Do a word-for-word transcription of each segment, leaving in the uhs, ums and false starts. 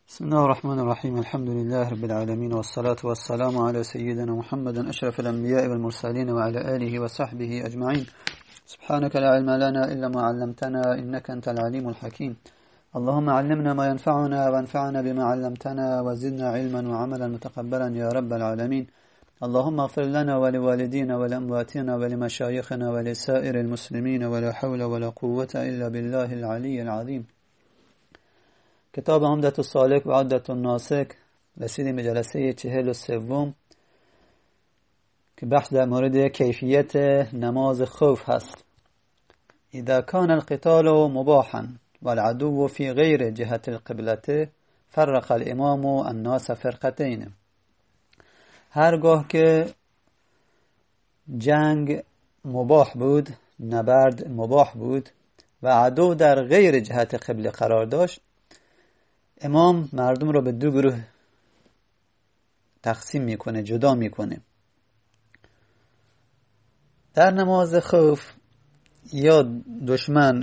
بسم الله الرحمن الرحيم. الحمد لله رب العالمين، والصلاة والسلام على سيدنا محمد أشرف الأنبياء والمرسلين وعلى آله وصحبه أجمعين. سبحانك لا علم لنا إلا ما علمتنا إنك أنت العليم الحكيم. اللهم علمنا ما ينفعنا وانفعنا بما علمتنا وزدنا علما وعملا متقبلا يا رب العالمين. اللهم اغفر لنا ولوالدينا ولأمواتنا ولمشايخنا ولسائر المسلمين، ولا حول ولا قوة إلا بالله العلي العظيم. کتاب عمدة السالک و عدة الناسک، رسیدیم به جلسه چهل و سوم که بحث در مورد کیفیت نماز خوف هست. اذا كان القتال مباحا والعدو في غير جهة القبلة فرق الامام الناس فرقتين. هرگاه که جنگ مباح بود، نبرد مباح بود و عدو در غیر جهت قبله قرار داشت، امام مردم رو به دو گروه تقسیم میکنه، جدا میکنه. در نماز خوف یا دشمن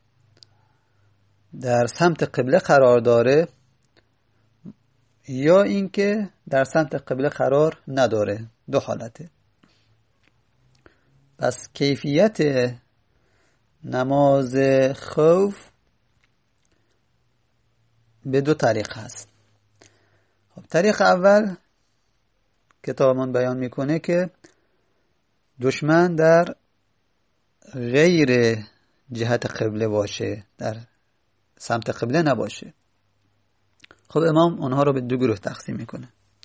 در سمت قبله قرار داره یا اینکه در سمت قبله قرار نداره، دو حالته. پس کیفیت نماز خوف به دو طریق هست. خب طریق اول کتابمون بیان میکنه که دشمن در غیر جهت قبله باشه، در سمت قبله نباشه. خب امام اونها رو به دو گروه تقسیم میکنه.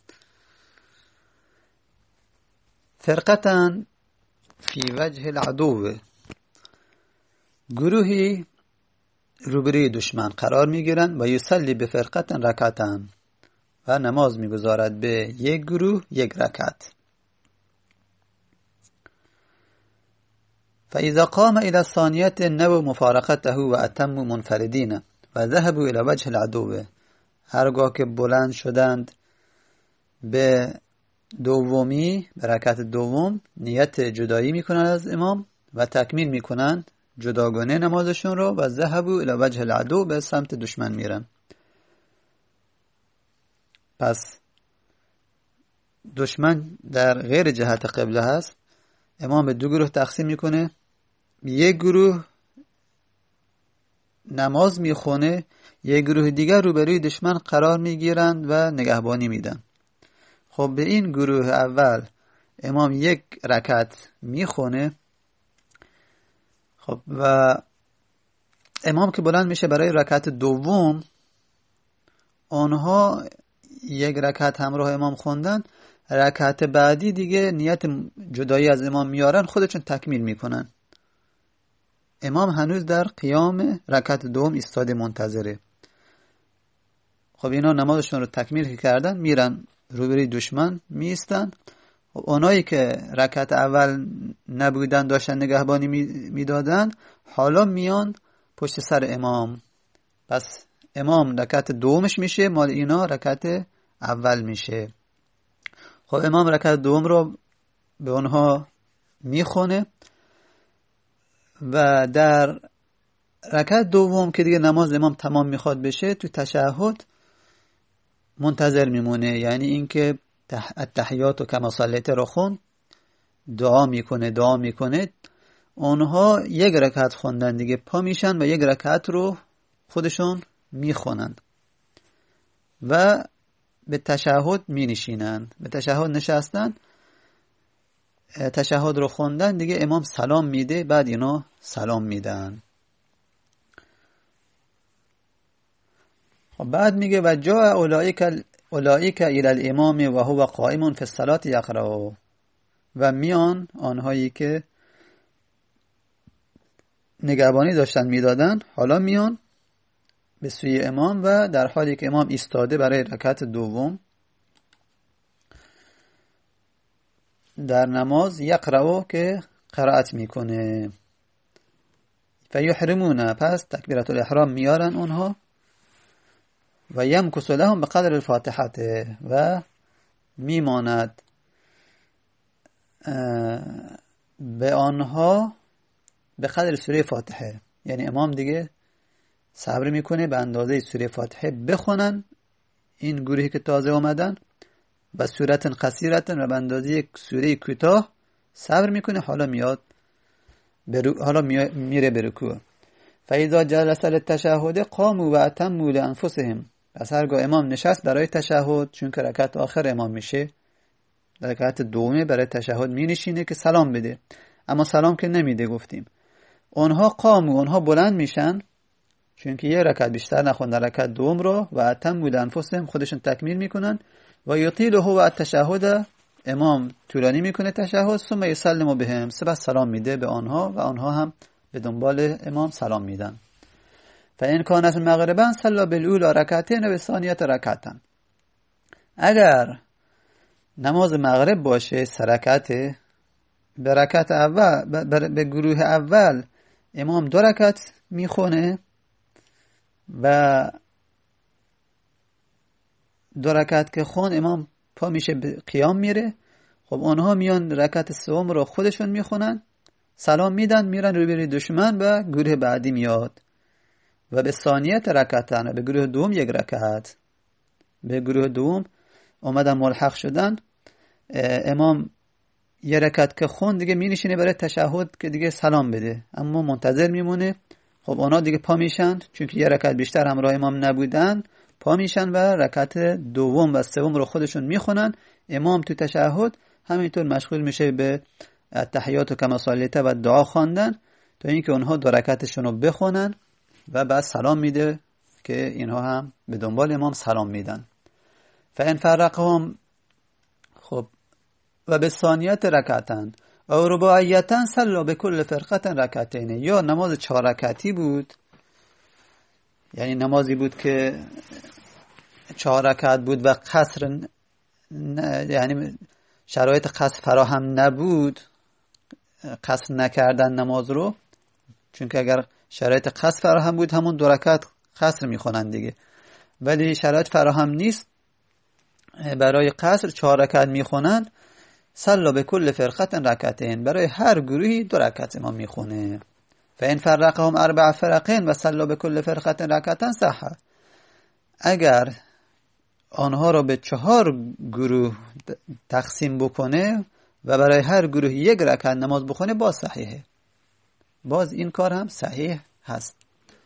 فرقتاً فی وجه العدو، گروهی روبروی دشمن قرار میگیرن و یصلی بفرقتن رکعتن، و نماز میگذارد به یک گروه یک رکعت. فاذا قام الى الثانیه نو مفارقته و اتموا منفردین و ذهبوا الى وجه العدو. هرگاه که بلند شدند به دومی، به رکعت دوم، نیت جدایی میکنند از امام و تکمیل میکنند جداگانه نمازشون رو و ذهبوا الی وجه العدو، به سمت دشمن میرن. پس دشمن در غیر جهت قبله هست. امام به دو گروه تقسیم میکنه. یک گروه نماز میخونه، یک گروه دیگر روبروی دشمن قرار میگیرند و نگهبانی میدن. خب به این گروه اول امام یک رکعت میخونه. خب و امام که بلند میشه برای رکعت دوم، آنها یک رکعت همراه امام خوندن، رکعت بعدی دیگه نیت جدایی از امام میارن، خودشون تکمیل میکنن. امام هنوز در قیام رکعت دوم ایستاده منتظره. خب اینا نمازشون رو تکمیل کردن، میرن روبروی دشمن میستن. خب اونایی که رکعت اول نبودن، داشتن نگهبانی میدادن، حالا میان پشت سر امام. پس امام رکعت دومش میشه، مال اینا رکعت اول میشه. خب امام رکعت دوم رو به اونها میخونه و در رکعت دوم که دیگه نماز امام تمام میخواد بشه، تو تشهد منتظر میمونه. یعنی اینکه التحیات و کما صلیت رو خون، دعا میکنه دعا میکنه اونها یک رکعت خوندن دیگه، پا میشن و یک رکعت رو خودشون میخونن و به تشهد می نشینن. به تشهد نشستن، تشهد رو خوندن دیگه، امام سلام میده، بعد اینا سلام میدن. خب بعد میگه و جاء اولئک اولئک الی الامام و هو قائم فی الصلاة یقرأ. و میان آنهایی که نگهبانی داشتن میدادن، حالا میان به سوی امام و در حالی که امام ایستاده برای رکعت دوم در نماز، یقرأ که قرائت میکنه. فیحرمون، پس تکبیرت الاحرام میارن اونها، و یمکث لهم بقدر الفاتحه، و میماند به آنها به قدر سوره فاتحه. یعنی امام دیگه صبر میکنه به اندازه سوره فاتحه بخونن این گروهی که تازه اومدن و صورت قصیرتن و به اندازه یک سوره کوتاه صبر میکنه، حالا میاد برو... حالا می... میره به رکوع. فاذا جلس للتشهد قاموا واتموا لانفسهم. پس هرگاه امام نشست برای تشهد، چون که رکعت آخر امام میشه، رکعت دومه برای تشهد می نشینه که سلام بده، اما سلام که نمیده گفتیم. اونها قاموا، اونها بلند میشن، چون که یه رکعت بیشتر نخوندن رکعت دوم رو، و اتموا لانفسهم خودشون تکمیل میکنن. و یطیله و التشهد، امام طولانی میکنه تشهد، ثم یسلم بهم، سپس سلام میده به آنها و آنها هم به دنبال امام سلام میدن. فإن كانت مغربا صلى بالأولى ركعتين و ثانیه رکعتا. اگر نماز مغرب باشه سه رکعته، به رکعت اول به گروه اول امام دو رکعت میخونه و دو رکعت که خون امام پا میشه به قیام میره. خب اونها میان رکعت سوم رو خودشون میخونن، سلام میدن، میرن روبروی دشمن و گروه بعدی میاد و به ثانیه رکعتن، به گروه دوم یک رکعت. به گروه دوم اومدن ملحق شدن، امام یه رکعت که خون دیگه می نشینه برای تشهد که دیگه سلام بده، اما منتظر میمونه. خب اونا دیگه پا میشن، چون که یه رکعت بیشتر همراه امام نبودن، پا میشن و رکعت دوم و سوم رو خودشون میخونن. امام تو تشهد همینطور مشغول میشه به تحیات و کما صلیت و دعا خواندن تا اینکه اونها دو رکعتشون رو بخونن و بعد سلام میده که اینها هم به دنبال امام سلام میدن. فإن فرقهم، خب و به ثانیت رکعتن او رباعیتن صلی بكل فرقه رکعتین، یا نماز چهار رکعتی بود، یعنی نمازی بود که چهار رکعت بود و قصر ن... یعنی شرایط قصر فراهم نبود، قصر نکردن نماز رو، چون که اگر شرایط قصر فراهم بود همون دو رکعت قصر میخونن دیگه، ولی شرایط فراهم نیست برای قصر، چهار رکعت میخونن. صلی بكل فرقه رکعتین، برای هر گروهی دو رکعت امام میخونه. فإن فرقهم اربع فرقین و صلی بكل فرقه رکعتن صح. اگر آنها را به چهار گروه تقسیم بکنه و برای هر گروه یک رکعت نماز بخونه، باز صحیحه، باز این کار هم صحیح هست.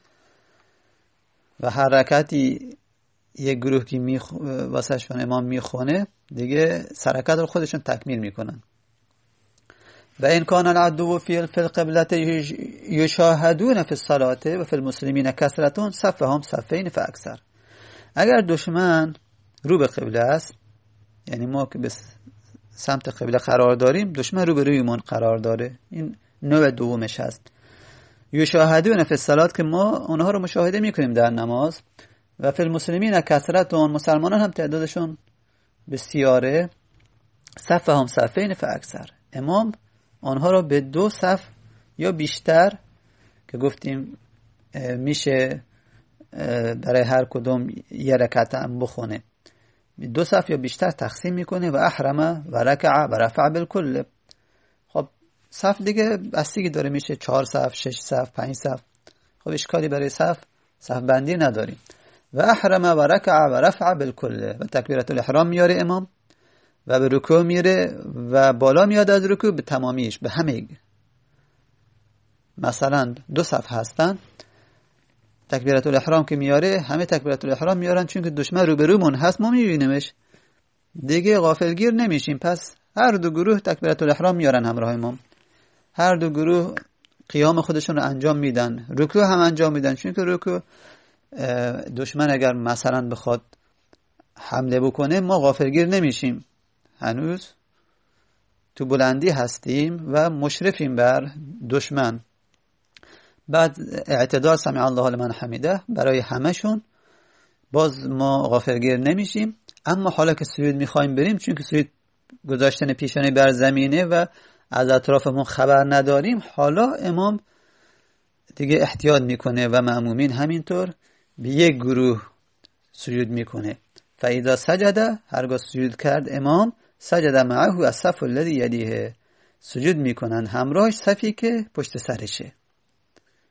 و هر رکعتی یک گروه که میخ... واسه شون امام میخونه دیگه سرکت رو خودشون تکمیل میکنن. و این کان العدو فی القبلة یشاهدون فی الصلاة و فی المسلمین کثرتون صفهم صفین فاکثر. اگر دشمن رو به قبله است، یعنی ما که به سمت قبله قرار داریم، دشمن رو به رویمون قرار داره، این نوع دومش هست. یشاهدون فی الصلاة که ما اونها رو مشاهده میکنیم در نماز، و فی المسلمین کثرتون مسلمانان هم تعدادشون بسیاره، صفهم صفین فاکثر، امام آنها را به دو صف یا بیشتر که گفتیم میشه برای هر کدوم یه رکعت هم بخونه، دو صف یا بیشتر تقسیم میکنه. و احرم و رکع و رفع بالکل. خب صف دیگه بستگی داره، میشه چهار صف، شش صف، پنج صف. خب اشکالی برای صف صف بندی نداریم. و احرم و رکع و رفع بالکل، و تکبیرت الاحرام میاره امام و به رکوع میره و بالا میاد از رکوع به تمامیش، به همه. مثلا دو صف هستن، تکبیرت الاحرام که میاره همه تکبیرت الاحرام میارن، چون که دشمن روبرومون هست، ما میبینیمش دیگه، غافلگیر نمیشیم. پس هر دو گروه تکبیرت الاحرام میارن همراه امام، هر دو گروه قیام خودشون رو انجام میدن، رکوع هم انجام میدن، چون که رکوع دشمن اگر مثلا بخواد حمله بکنه ما غافلگیر نمیشیم، هنوز تو بلندی هستیم و مشرفیم بر دشمن. بعد اعتدال سمع الله لمن حمیده برای همشون، باز ما غافلگیر نمیشیم. اما حالا که سجود میخوایم بریم، چون که سجود گذاشتن پیشانی بر زمینه و از اطرافمون خبر نداریم، حالا امام دیگه احتیاط میکنه و مأمومین همینطور به یک گروه سجود میکنه. فاذا سجد، هرگاه سجود کرد امام، سجد معه الصف الذی یلیه، سجود میکنن همراهش صفی که پشت سرشه.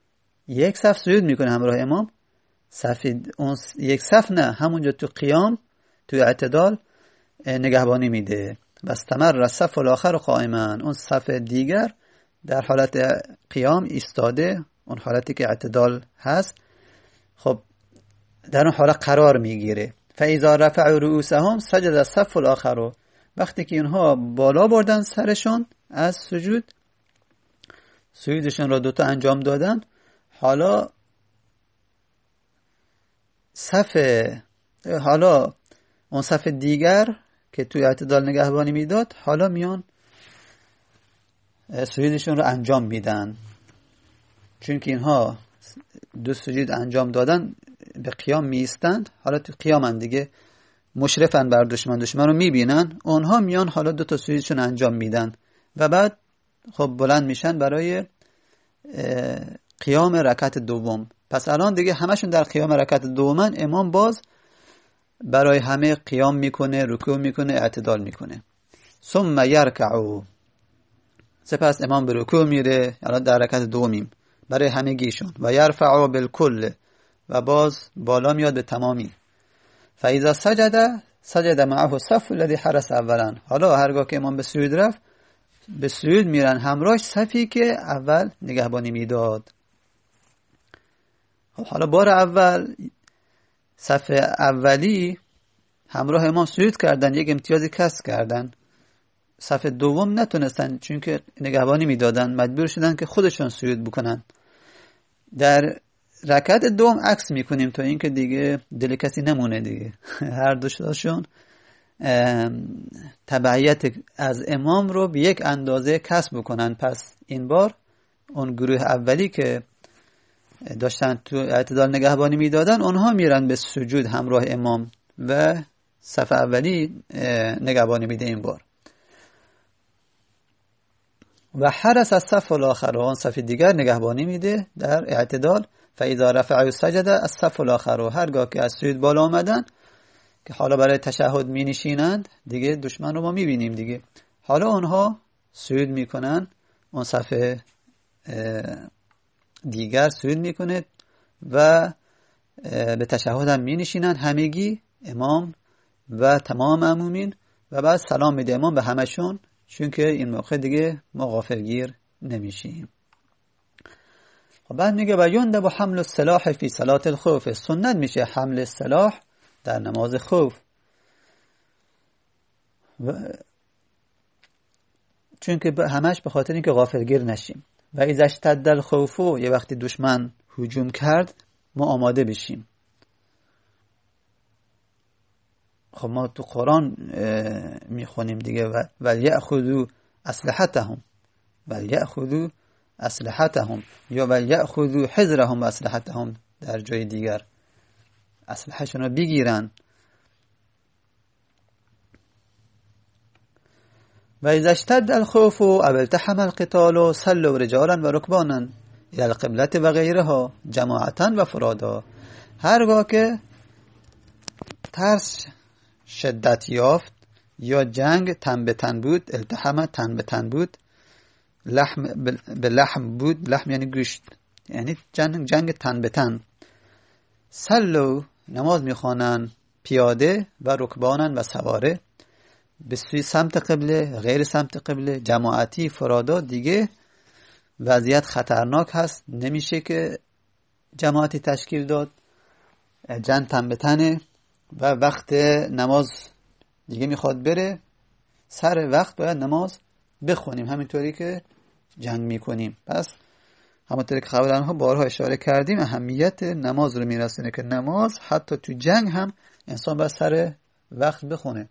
یک صف سجود میکنه همراه امام، صف اون یک صف نه، همونجا تو قیام توی اعتدال نگهبانی میده. و استمر الصف الاخر قائما، اون صف دیگر در حالت قیام ایستاده، اون حالتی که اعتدال هست، خب در اون حالت قرار میگیره. فاذا رفعوا رؤوسهم سجد الصف الاخر، وقتی که اینها بالا بردن سرشون از سجود، سجودشون را دوتا انجام دادن، حالا صف حالا اون صف دیگر که توی اعتدال نگهبانی میداد، حالا میان سجودشون رو انجام میدن. چون که اینها دو سجود انجام دادن به قیام میستند، حالا تو قیامن دیگه، مشرفن بر دشمن، دشمن رو میبینن، اونها میان حالا دو تا سجودشون انجام میدن و بعد خب بلند میشن برای قیام رکعت دوم. پس الان دیگه همشون در قیام رکعت دومن، امام باز برای همه قیام میکنه، رکوع میکنه، اعتدال میکنه. ثم یرکعو، سپس امام به رکوع میره، الان در رکعت دومیم برای همه گیشون. و یرفعو بالکل، و باز بالا میاد به تمامی. فاذا سجد سجد معه الصف الذي حرس اولا، حالا هرگاه که امام به سجود رفت، به سجود میرن همراهش صفی که اول نگهبانی میداد. حالا بار اول صف اولی همراه امام سجود کردن، یک امتیازی کسب کردن. صف دوم نتونستن، چون که نگهبانی میدادن، مجبور شدن که خودشون سجود بکنن. در رکعت دوم عکس میکنیم تا اینکه دیگه دل کسی نمونه دیگه. هر دوشون تبعیت از امام رو به یک اندازه کسب بکنن. پس این بار اون گروه اولی که داشتن تو اعتدال نگهبانی میدادن، اونها میرن به سجود همراه امام و صف اولی نگهبانی میده این بار. و حرس الصف الاخر، اون صف دیگر نگهبانی میده در اعتدال. فاذا رفعوا سجد الصف الاخر، هرگاه که از سجود بالا آمدن که حالا برای تشهد می نشینند، دیگه دشمن رو ما میبینیم دیگه، حالا اونها سجود میکنن، اون صف دیگر سجود میکنه و به تشهد هم می نشینن همگی، امام و تمام مأمومین، و بعد سلام میده امام به همشون، چون که این موقع دیگه ما غافلگیر نمیشیم. و بعد میگه و یندب حمل السلاح فی صلاة الخوف، سنت میشه حمل سلاح در نماز خوف، چون که همش به خاطر اینکه غافلگیر نشیم. و اذا اشتد الخوف، یه وقتی دشمن هجوم کرد ما آماده بشیم. خب ما تو قرآن میخونیم دیگه، ولیأخذوا اسلحتهم، ولیأخذوا اسلحتهم، یا ولیأخذوا حذرهم و اسلحتهم، در جای دیگر اسلحه‌شون رو بگیرن. و اذا اشتد الخوف او التحم القتال صلوا رجالا و رکبانا الى القبلة و غیرها جماعتا و فرادا، هرگاه که ترس شدت یافت یا جنگ تن به تن بود، التحم تن به تن بود، لحم به لحم بود، لحم یعنی گوشت، یعنی جنگ جنگ تن به تن. صلوا، نماز میخوانن پیاده و رکبانن و سواره، به سوی سمت قبله، غیر سمت قبله، جماعتی، فرادا. دیگه وضعیت خطرناک هست، نمیشه که جماعتی تشکیل داد، جنگ تن به تنه و وقت نماز دیگه میخواد بره، سر وقت باید نماز بخونیم، همینطوری که جنگ میکنیم. پس همونطوری که قبلا ها بارها اشاره کردیم، اهمیت نماز رو میرسونه که نماز حتی تو جنگ هم انسان باید سر وقت بخونه.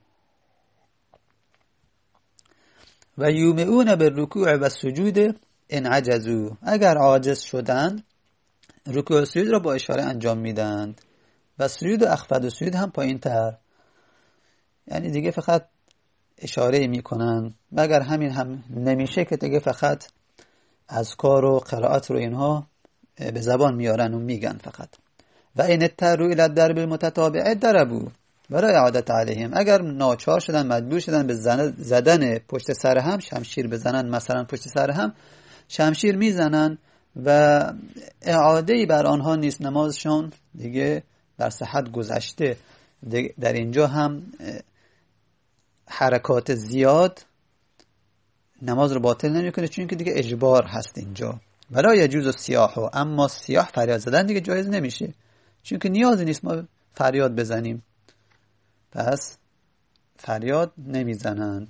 و یومئون بالرکوع و سجود ان عجزوا، اگر عاجز شدند رکوع و سجود را با اشاره انجام میدند، و سجود و اخفض و سجود هم پایین تر، یعنی دیگه فقط اشاره میکنن. و اگر همین هم نمیشه که دیگه فقط اذکار و قرائت رو اینها به زبان میارن و میگن فقط. و این اضطروا الی الضرب المتتابع ضربوا برای اعادت علیهم، اگر ناچار شدن، مجبور شدن به زدن پشت سر هم، شمشیر بزنن، مثلا پشت سر هم شمشیر میزنن و اعاده‌ای بر آنها نیست، نمازشون دیگه بر صحت گذشته. در اینجا هم حرکات زیاد نماز رو باطل نمیکنه، چون که دیگه اجبار هست اینجا. ولا یجوز الصیاح، اما صیاح فریاد زدن دیگه جایز نمیشه، چون که نیازی نیست ما فریاد بزنیم، پس فریاد نمیزنند.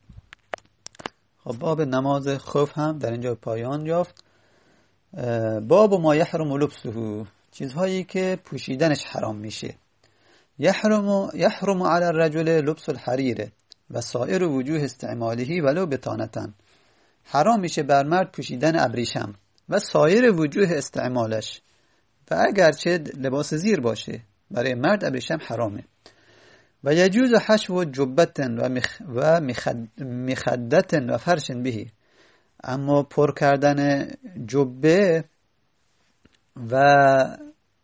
خب باب نماز خوف هم در اینجا پایان یافت. باب ما یحرم لبسه، چیزهایی که پوشیدنش حرام میشه. یحرم یحرم علی الرجل لبس الحریر و سایر وجوه استعماله ولو بطانتن، حرام میشه بر مرد پوشیدن ابریشم و سایر وجوه استعمالش، و اگرچه لباس زیر باشه برای مرد ابریشم حرامه. و یجوز حشو جبت و مخ و مخدت و فرش بهی، اما پر کردن جبه و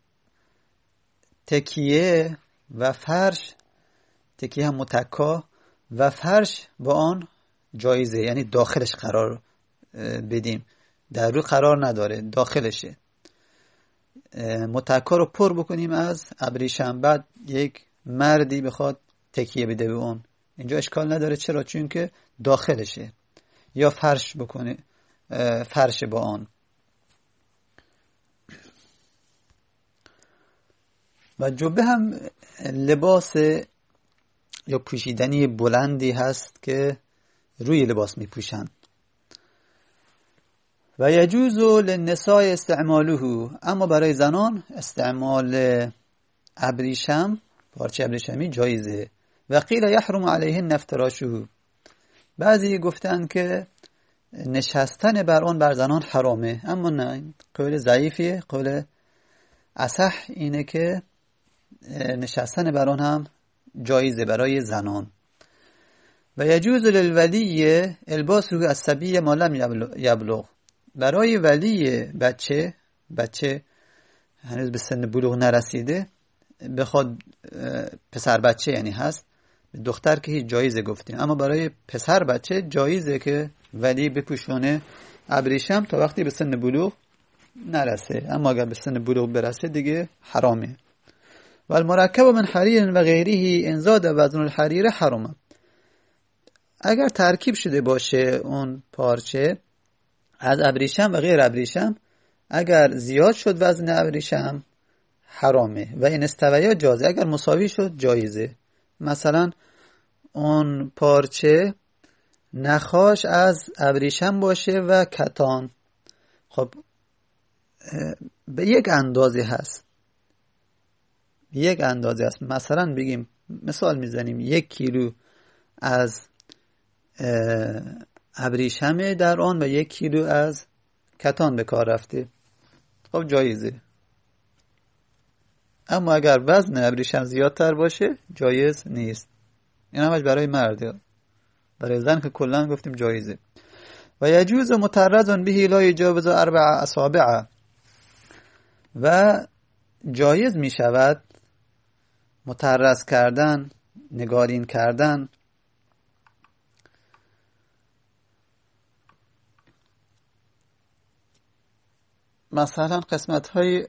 تکیه و فرش، تکیه هم متکا و فرش با آن جایزه، یعنی داخلش قرار بدیم، در رو قرار نداره، داخلشه. متکا رو پر بکنیم از ابریشم، بعد یک مردی بخواد تکیه بده به اون، اینجا اشکال نداره. چرا؟ چون که داخلشه. یا فرش بکنه، فرش با آن. و جبه هم لباس یا پوشیدنی بلندی هست که روی لباس می پوشند. و یجوز للنساء استعماله، اما برای زنان استعمال ابریشم، پارچه ابریشمی جایزه. و قیل یحرم علیهن افتراشه، بعضی گفتن که نشستن بر آن بر زنان حرامه، اما نه، قول ضعیفیه. قول اصح اینه که نشستن بر آن هم جایزه برای زنان. و یجوز للولی الباسه الصبی ما لم یبلغ، برای ولی بچه بچه هنوز به سن بلوغ نرسیده بخواد، پسر بچه یعنی هست، دختر که هیچ جایزه گفتیم، اما برای پسر بچه جایزه که ولی بپوشونه ابریشم تا وقتی به سن بلوغ نرسه، اما اگر به سن بلوغ برسه دیگه حرامه. و المرکب من حریر و غیره ان زاد وزن الحریر حرام، اگر ترکیب شده باشه اون پارچه از ابریشم و غیر ابریشم، اگر زیاد شد وزن ابریشم حرامه. و این استویا جازه، اگر مساوی شد جایزه. مثلا اون پارچه نخاش از ابریشم باشه و کتان، خب به یک اندازه هست، یک اندازه هست. مثلا بگیم، مثال میزنیم، یک کیلو از ابریشم در آن و یک کیلو از کتان به کار رفته، خب جایزه. اما اگر وزن ابریشم زیادتر باشه جایز نیست. این همش برای مرده، برای زن که کلا گفتیم جایزه. و یجوز مترز به لا یجاوز اربع اصابع، و جایز می شود مترز کردن، نگارین کردن مثلا قسمت های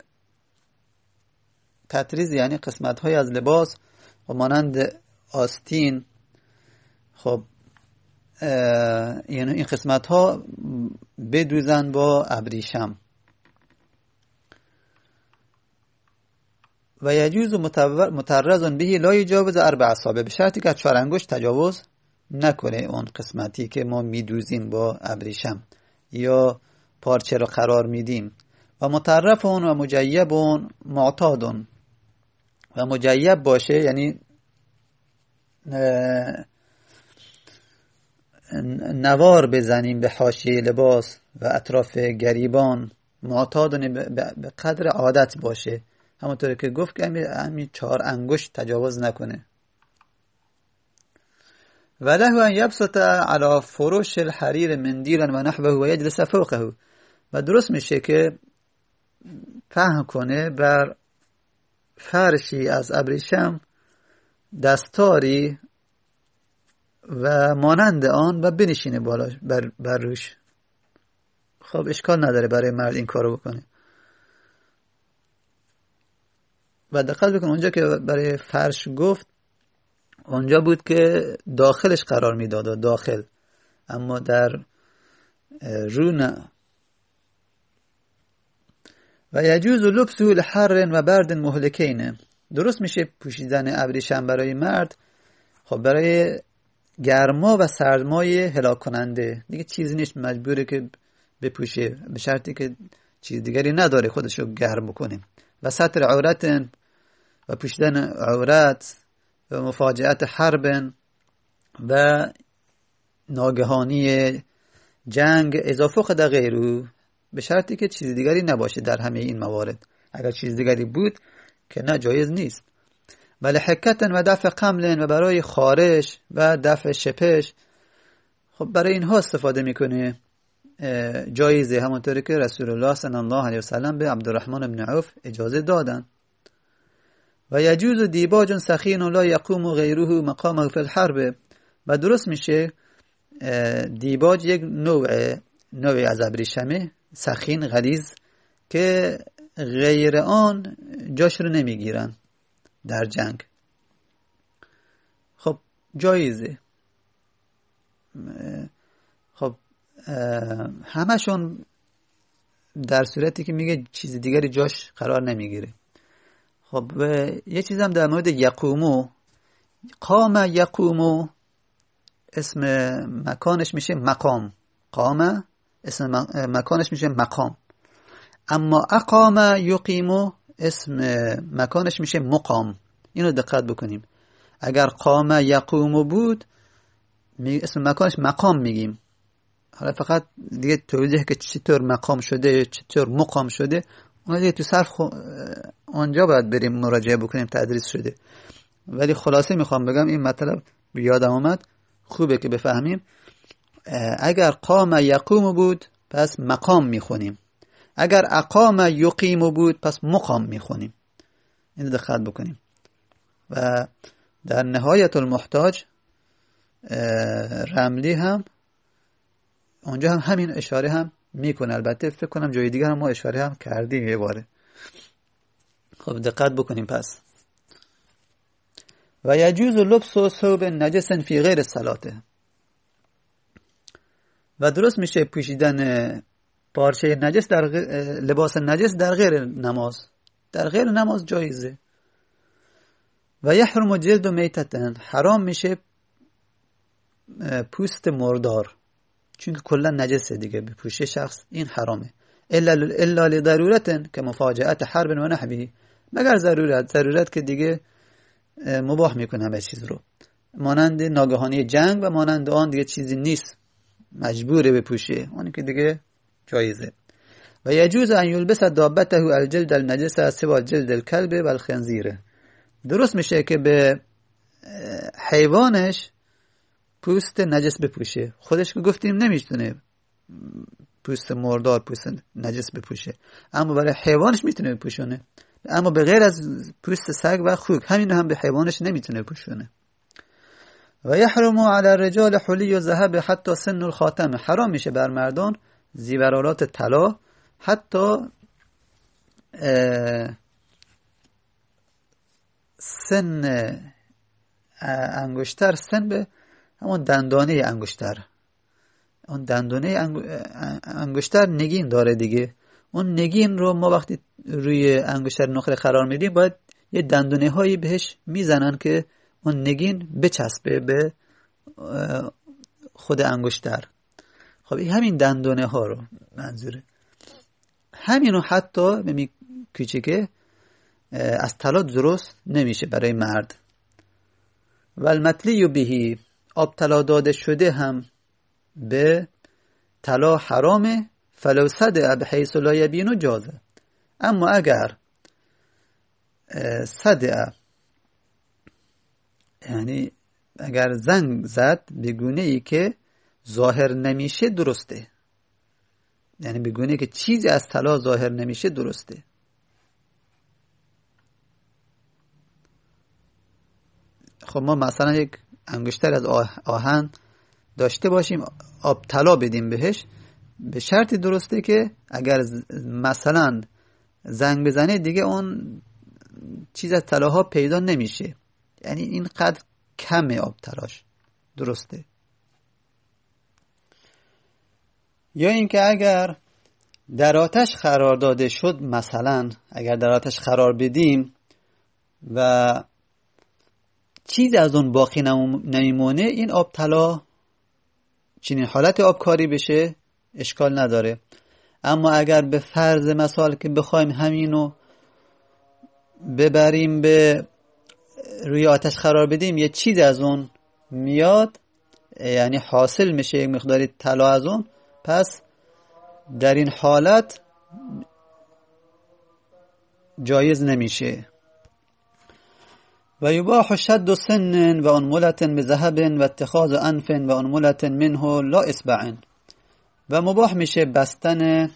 تطریز، یعنی قسمت های از لباس و مانند آستین، خب یعنی این قسمت ها بدوزن با ابریشم. و یجوز مترز به لا یجاوز اربع اصابع، به شرطی که چهار انگشت تجاوز نکنه اون قسمتی که ما میدوزیم با ابریشم یا پارچه رو قرار میدیم. و مطرف اون و مجیب اون معتادون، و مجیب باشه یعنی نوار بزنیم به حاشیه لباس و اطراف گریبان، معتادون به قدر عادت باشه، همونطور که گفت که همین چهار انگشت تجاوز نکنه. و له ان یبسط علی فروش الحریر مندیلا و نحوه و یجلس فوقه، و درست میشه که پهن کنه بر فرشی از ابریشم دستاری و مانند آن و بنشینه بالا بر, بر روش. خب اشکال نداره برای مرد این کارو بکنه. و دقت بکن اونجا که برای فرش گفت اونجا بود که داخلش قرار میداد، داخل، اما در رو نه. و یجوز لبسه لحر و برد مهلکین. درست میشه پوشیدن ابریشم برای مرد، خب برای گرما و سرمای هلاک کننده دیگه چیزی نیست، مجبوره که بپوشه، به شرطی که چیز دیگری نداره خودشو گرم بکنه. و ستر عورت و پوشیدن عورت و مفاجعت حرب و ناگهانی جنگ اضافه خود غیره، به شرطی که چیز دیگری نباشه در همه این موارد. اگر چیز دیگری بود که نه، جایز نیست. ولی حکتن و دفع قملن و برای خارش و دفع شپش، خب برای اینها استفاده میکنه، جایزه، همونطوری که رسول الله صلی الله علیه وسلم به عبدالرحمن بن عوف اجازه دادن. و یجوز دیباج سخین لا یقوم غیره مقامه فی الحرب. و درست میشه دیباج یک نوع نوعی از ابریشمه سخین غلیظ که غیر آن جاش رو نمیگیرن در جنگ. خب جایزه. خب همشون در صورتی که میگه چیز دیگری جاش قرار نمیگیره. خب یه چیزم در مورد یقومو، قام یقومو اسم مکانش میشه مقام، قام اسم مکانش میشه مقام. اما اقام یقیمو اسم مکانش میشه مقام. اینو دقت بکنیم. اگر قام یقومو بود اسم مکانش مقام میگیم. حالا فقط دیگه توضیح که چطور مقام شده چطور مقام شده اون دیگه تو صرف خو... اونجا باید بریم مراجعه بکنیم، تدریس شده. ولی خلاصه میخوام بگم این مطلب یادم اومد، خوبه که بفهمیم. اگر قام یقوم بود پس مقام میخونیم، اگر اقام یقیم بود پس مقام میخونیم. این دقت بکنیم. و در نهایت المحتاج رملی هم اونجا هم همین اشاره هم میکنه. البته فکر کنم جای دیگر هم ما اشاره هم کردیم یه باره. خب دقت بکنیم. پس و یجوز لبس و ثوب نجس فی غیر الصلاة. و درست میشه پوشیدن پارچه نجس در غ... لباس نجس در غیر نماز. در غیر نماز جایزه. و یحرم جلد میتتن، حرام میشه پوست مردار، چون که کلا نجسه دیگه، به پوشه شخص این حرامه. الا الا لضرورت که مفاجعت حرب و نحوی، مگر ضرورت ضرورت که دیگه مباح میکنه همه چیز رو، مانند ناگهانی جنگ و مانند آن دیگه چیزی نیست، مجبوره به پوشه، اون که دیگه جایزه. و یجوز ان یلبس دابته الجلد النجس سوى جلد الكلب والخنزیر. درست میشه که به حیوانش پوست نجس بپوشه. خودش که گفتیم نمیتونه پوست مردار پوست نجس بپوشه، اما برای حیوانش میتونه بپوشونه. اما به غیر از پوست سگ و خوک همین هم به حیوانش نمیتونه بپوشونه. و یحرم علی الرجال حلی و ذهب حتی سن الخاتم. حرام میشه بر مردان زیورالات طلا حتی سن انگشتر، سن به همون دندانه انگشتر. اون دندانه انگشتر نگین داره دیگه. اون نگین رو ما وقتی روی انگشتر نخره قرار میدیم باید یه دندانه هایی بهش میزنن که اون نگین بچسبه به خود انگشتر. خب همین دندانه ها رو منظوره. همینو حتی به می کوچیکه از طلا درست نمیشه برای مرد. و المطلی بهی، آب طلا داده شده هم به طلا حرامه. فلو صدع بحیث لا یبین جازه. اما اگر صدع یعنی اگر زنگ زد به گونه ای که ظاهر نمیشه درسته، یعنی به گونه ای که چیزی از طلا ظاهر نمیشه درسته. خب ما مثلا یک انگشتر از آهن داشته باشیم، آب طلا بدیم بهش، به شرطی درسته که اگر مثلا زنگ بزنه دیگه اون چیز از طلاها پیدا نمیشه، یعنی اینقدر کمه آب تلاش. درسته. یا اینکه اگر در آتش قرار داده شد، مثلا اگر در آتش قرار بدیم و چیز از اون باقی نمیمونه، این آب طلا چنین حالت آبکاری بشه اشکال نداره. اما اگر به فرض مثال که بخوایم همینو ببریم به روی آتش قرار بدیم، یه چیز از اون میاد، یعنی حاصل میشه یک مقداری طلا از اون، پس در این حالت جایز نمیشه. و یباح شد سن و انملت بذهب و اتخاذ انف و انملت منه لا اصبع. و مباح میشه بستن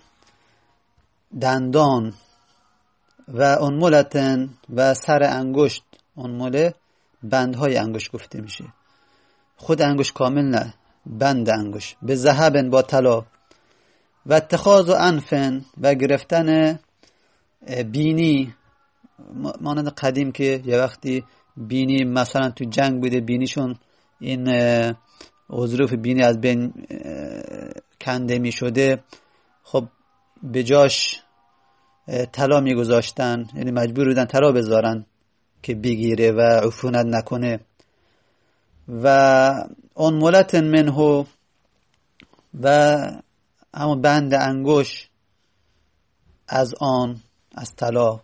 دندان و انملت و سر انگشت. انمله بندهای انگشت گفته میشه، خود انگشت کامل نه، بند انگشت. به ذهب با طلا. و اتخاذ انف و گرفتن بینی، مانند قدیم که یه وقتی بینی مثلا تو جنگ بوده، بینیشون این عضروف بینی از بین کنده می شده، خب به جاش طلا می گذاشتن، یعنی مجبور بودن طلا بذارن که بگیره و عفونت نکنه. و اون ملت منه و همون بند انگوش از آن، از طلا.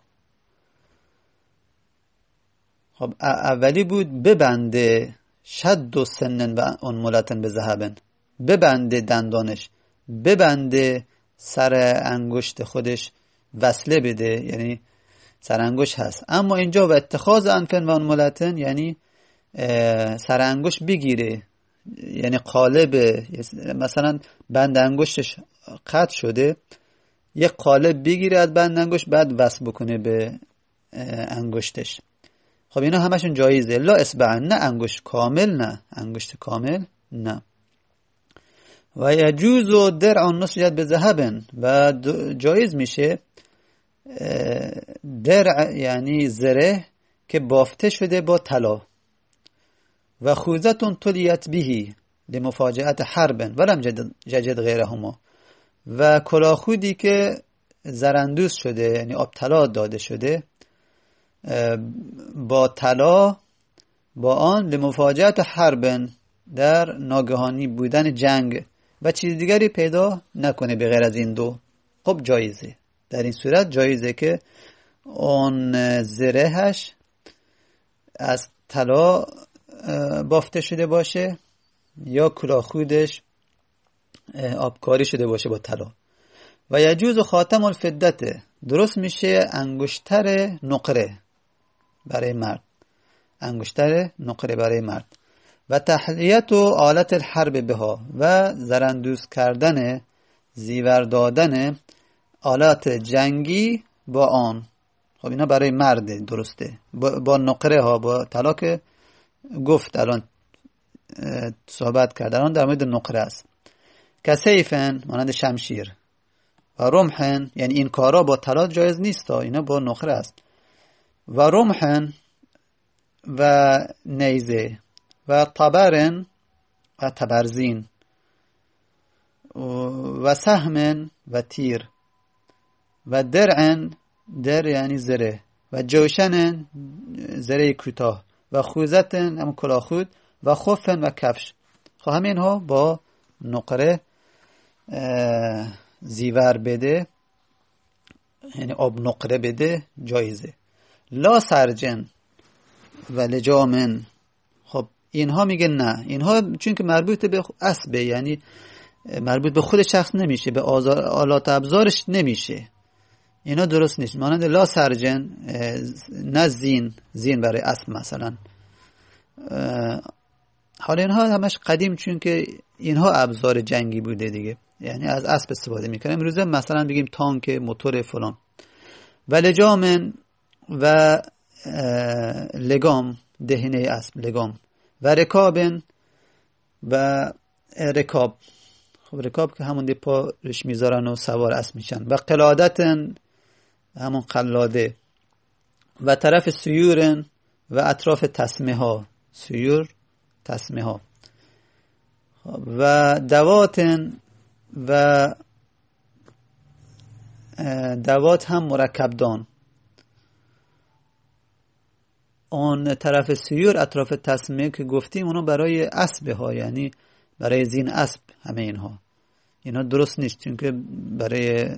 خب اولی بود ببنده شد و سنن و اون ملتن به ذهبن، ببنده دندانش، ببنده سر انگشت خودش، وصله بده، یعنی سر انگشت هست. اما اینجا و اتخاذ انفن و اون ملتن یعنی سر انگشت بگیره، یعنی قالب، مثلا بند انگشتش قطع شده، یک قالب بگیره از بند انگشت، بعد وصل بکنه به انگشتش. خب اینا همشون جایزه. لا اصبع، نه انگشت کامل، نه انگشت کامل نه. و یجوز درع نسجت به ذهب، و جایز میشه درع یعنی زره که بافته شده با طلا. و خوزتون تلیت بهی لمفاجأت حرب ولم ججد غیرهما، و کلاخودی که زرندوز شده یعنی آب طلا داده شده با طلا، با آن لمفاجأت حرب، در ناگهانی بودن جنگ و چیز دیگری پیدا نکنه به غیر از این دو، خب جایزه. در این صورت جایزه که اون زرهش از طلا بافته شده باشه یا کلاخودش آبکاری شده باشه با طلا. و یجوز خاتم الفدته، درست میشه انگشتر نقره برای مرد، انگشتر نقره برای مرد. و تحلیت و آلت الحرب بها، و زرندوز کردن، زیور دادن آلات جنگی با آن. خب اینا برای مرده، درسته، با, با نقره ها، با طلا که گفت الان صحبت کرد، الان در مورد نقره است. که سیفن مانند شمشیر، و رمحن یعنی این کارا با طلا جایز نیست، اینا با نقره است. و رمحن و نیزه، و طبرن و تبرزین، و سهم و تیر، و درعن، در یعنی زره، و جوشن زره کوتاه، و خوزتن هم کلاخود، و خفن و کفش. خب همین ها با نقره زیور بده، یعنی آب نقره بده، جایزه. لا سرجن و لجامن، خب اینها میگه نه، اینها چون که مربوط به اسبه، یعنی مربوط به خود شخص نمیشه، به آلات ابزارش نمیشه، اینا درست نیست. مانند لا سرجن، نه زین، زین برای اسب مثلا. حالا اینها همش قدیم، چون که اینها ابزار جنگی بوده دیگه، یعنی از اسب استفاده میکنه. امروزه مثلا بگیم تانک، موتور فلان. و لجامن و لگام، دهنه اسب، لگام. و رکابن و رکاب، خب رکاب که همون دی پا رش میذارن و سوار اسب میشن. و قلادتن، همون قلاده. و طرف سیور و اطراف تسمه ها، سیور تسمه ها. و دوات و دوات هم مرکبدان. اون طرف سیور اطراف تسمه که گفتیم اونو برای اسب ها، یعنی برای زین اسب همه اینها اینا درست نیست، چون که برای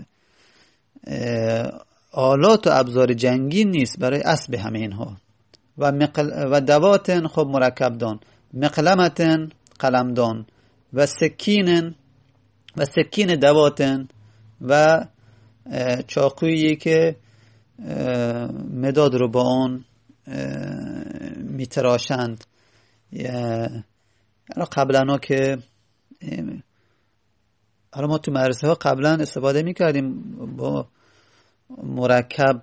آلات و ابزار جنگی نیست، برای اسب همه اینها. و مقل و دواتن خب مرکبدان، مقلمتن قلمدان، و سکینن و سکین دواتن و چاقویی که مداد رو با اون میتراشند. یعنی قبلا که حالا ما تو مدرسه ها قبلا استفاده میکردیم با مرکب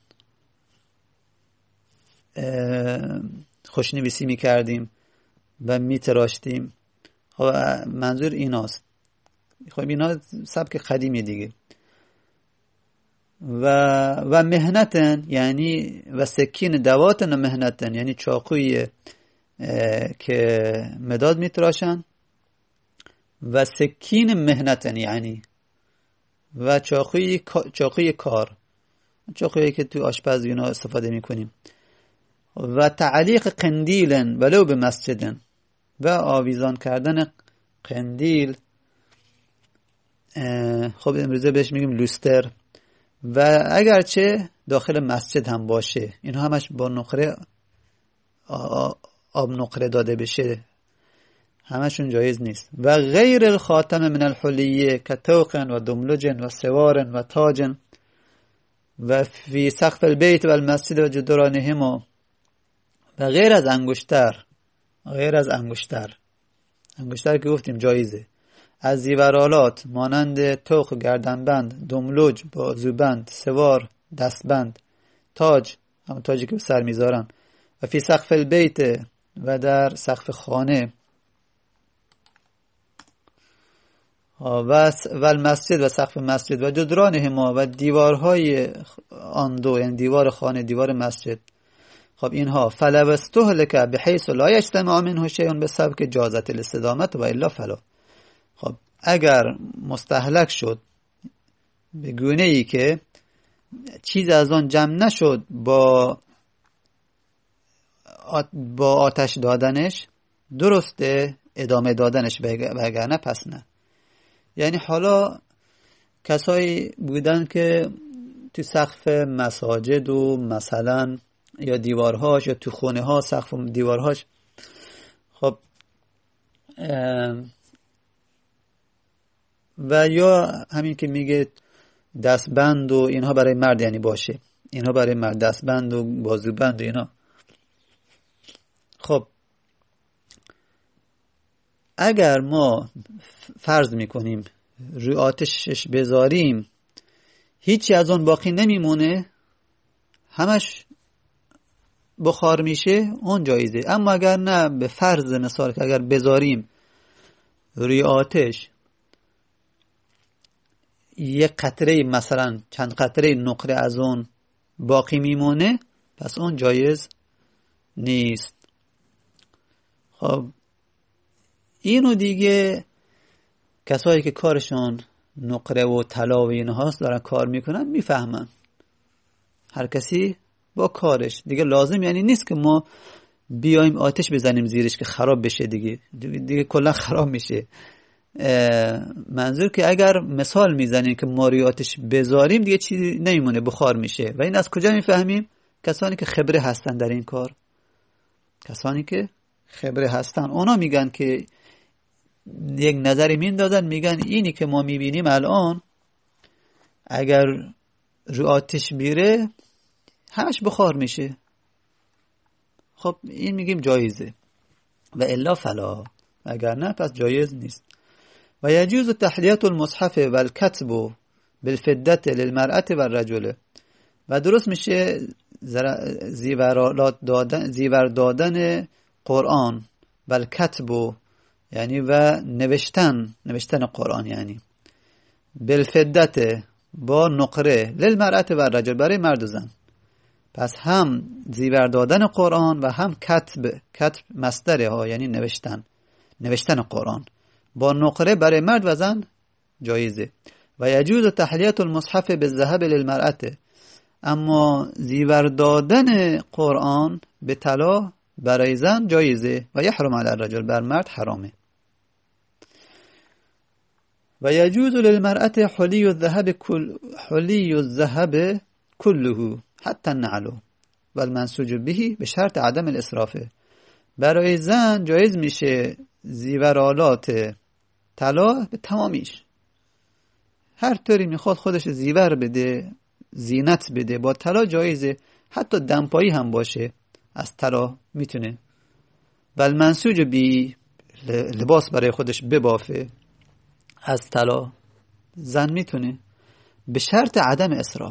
خوشنویسی میکردیم و میتراشتیم. خب منظور ایناست. خب اینا سبک قدیمی دیگه. و و مهنتن یعنی و سکین دواتن و مهنتن یعنی چاقوی که مداد میتراشن، و سکین مهنتن یعنی و چاقوی چاقوی کار، چاقویی که تو آشپزخونه استفاده میکنیم. و تعلیق قندیلن ولو به مسجدن و آویزان کردن قندیل، خب امروزه بهش میگیم لوستر، و اگرچه داخل مسجد هم باشه اینها همش با نقره آب نقره داده بشه همشون جایز نیست. و غیر الخاتم من الحلیه کتوقن و دملجن و سوارن و تاجن و فی سقف البیت و المسجد و جدرانهما، و غیر از انگشتر، غیر از انگشتر انگشتر که گفتیم جایزه، از زیورالات مانند توق گردنبند، دملج بازوبند، سوار دستبند، تاج همون تاجی که سر میذارن، و فی سقف البیت و در سقف خانه، و المسجد و سقف مسجد و جدرانهما و دیوارهای آن دو، یعنی دیوار خانه دیوار مسجد. خب اینها فلو استهلک بحیث لا یجتمع منه شیء بسبب جازت الاستدامت و الا فلا. خب اگر مستهلک شد به گونه ای که چیز از آن جمع نشد با با آتش دادنش، درسته ادامه دادنش، وگرنه پس نه. یعنی حالا کسایی بودن که تو سقف مساجد و مثلا یا دیوارهاش یا تو خونه ها سقف و دیوارهاش، خب و یا همین که میگه دستبند و اینها برای مرد یعنی باشه، اینها برای مرد دستبند و بازوبند و اینا. خب اگر ما فرض میکنیم روی آتشش بذاریم هیچی از اون باقی نمیمونه، همش بخار میشه، اون جایزه. اما اگر نه، به فرض مثال که اگر بذاریم روی آتش یک قطره مثلا چند قطره نقره از اون باقی میمونه، پس اون جایز نیست. خب اینو دیگه کسایی که کارشون نقره و طلا و اینهاست دارن کار میکنن میفهمن. هر کسی با کارش دیگه. لازم یعنی نیست که ما بیایم آتش بزنیم زیرش که خراب بشه دیگه دیگه, دیگه کلا خراب میشه. منظور که اگر مثال میزنیم که ما روی آتش بذاریم دیگه چیزی نمیمونه، بخار میشه. و این از کجا میفهمیم؟ کسانی که خبره هستن در این کار، کسانی که خبره هستن اونا میگن که یک نظری میندازن، میگن اینی که ما میبینیم الان اگر رو آتش بیره همش بخار میشه. خب این میگیم جایزه، و الا فلا، اگر نه پس جایز نیست. و یجوز تحلیت المصحف و الکتب بالفدت للمرأة و الرجل، و درست میشه زیورالات دادن، زیور دادن قرآن و الکتب یعنی و نوشتن نوشتن قرآن، یعنی بالفدت با نقره للمرأة و الرجل برای مرد و زن. پس هم زیور دادن قرآن و هم کتب، کتب مصدره ها، یعنی نوشتن، نوشتن قرآن با نقره برای مرد و زن جایزه. و یجوز تحلیت المصحف بالذهب للمرأة، اما زیور دادن قرآن به طلا برای زن جایزه. و یحرم علی الرجل، بر مرد حرامه. و یجوز للمرأة حلی الذهب کل حلی الذهب كله حتی النعل و المنسوج به به شرط عدم الاسراف. برای زن جایز میشه زیورالات طلا به تمامیش، هر طوری میخواد خودش زیور بده، زینت بده با طلا جایزه، حتی دمپایی هم باشه از طلا میتونه. و المنسوج به لباس برای خودش ببافه از طلا زن میتونه، به شرط عدم اسراف.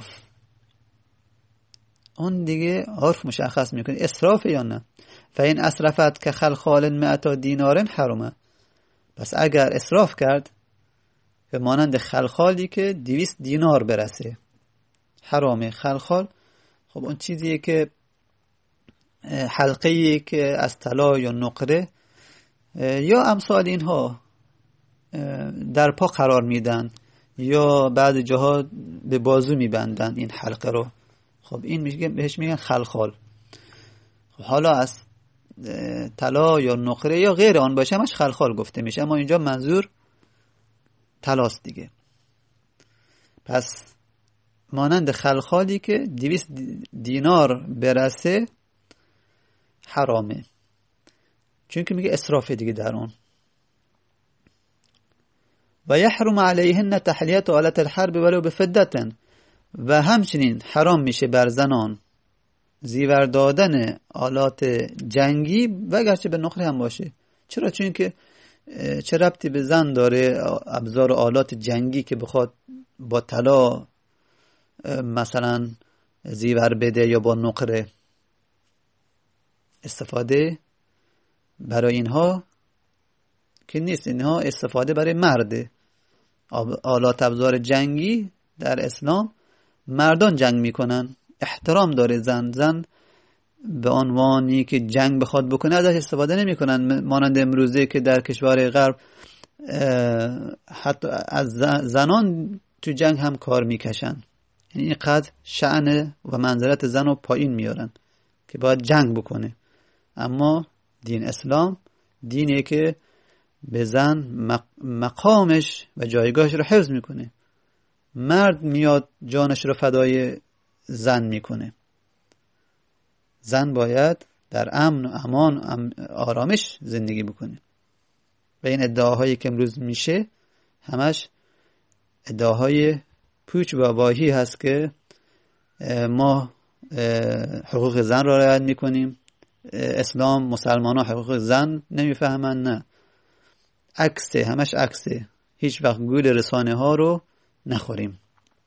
اون دیگه عرف مشخص میکنه اسراف یا نه. فین اسرفت که خلخال مئتا دینارن حرمه، پس اگر اسراف کرد به مانند خلخالی که دویست دینار برسه حرامه. خلخال خب اون چیزیه که حلقه‌ای که از طلا یا نقره یا امثال اینها در پا قرار میدن یا بعضی جاها به بازو میبندن این حلقه رو. خب این میگه بهش میگن خلخال. خب حالا از طلا یا نقره یا غیر آن باشه همش خلخال گفته میشه، اما اینجا منظور طلاست دیگه. پس مانند خلخالی که دویست دینار برسه حرامه، چون که میگه اسرافه دیگه در اون. و یحرم علیهن تحلیت آلت الحرب ولو بفدتن، و همچنین حرام میشه بر زنان زیور دادن آلات جنگی و گرچه به نقره هم باشه. چرا؟ چون که چه ربطی به زن داره ابزار آلات جنگی که بخواد با طلا مثلا زیور بده یا با نقره استفاده برای اینها که نیست. اینها استفاده برای مرده. آلات ابزار جنگی در اسلام مردان جنگ میکنن، احترام داره زن. زن به عنوانی که جنگ بخواد بکنه ازش استفاده نمیکنن، مانند امروزه که در کشور غرب حتی از زنان تو جنگ هم کار میکشن. یعنی اینقدر شأن و منزلت زن رو پایین میارن که باید جنگ بکنه. اما دین اسلام دینیه که به زن مقامش و جایگاهش رو حفظ میکنه. مرد میاد جانش رو فدای زن میکنه. زن باید در امن و امان و آرامش زندگی بکنه. و این ادعاهایی که امروز میشه همش ادعاهای پوچ و واهی هست که ما حقوق زن را رعایت میکنیم، اسلام مسلمان ها حقوق زن نمیفهمن. نه، عکسه، همش عکسه. هیچ وقت گول رسانه ها رو نخوریم.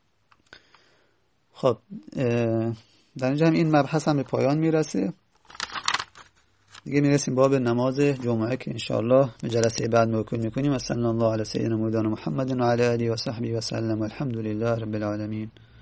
خب در اینجا هم این مبحث هم به پایان میرسه. دیگه میرسیم باب نماز جمعه که انشاءالله به جلسه بعد موکول میکنیم. صلی الله علی سیدنا مولانا محمد و علی آله و صحبه و سلم. الحمد لله رب العالمین.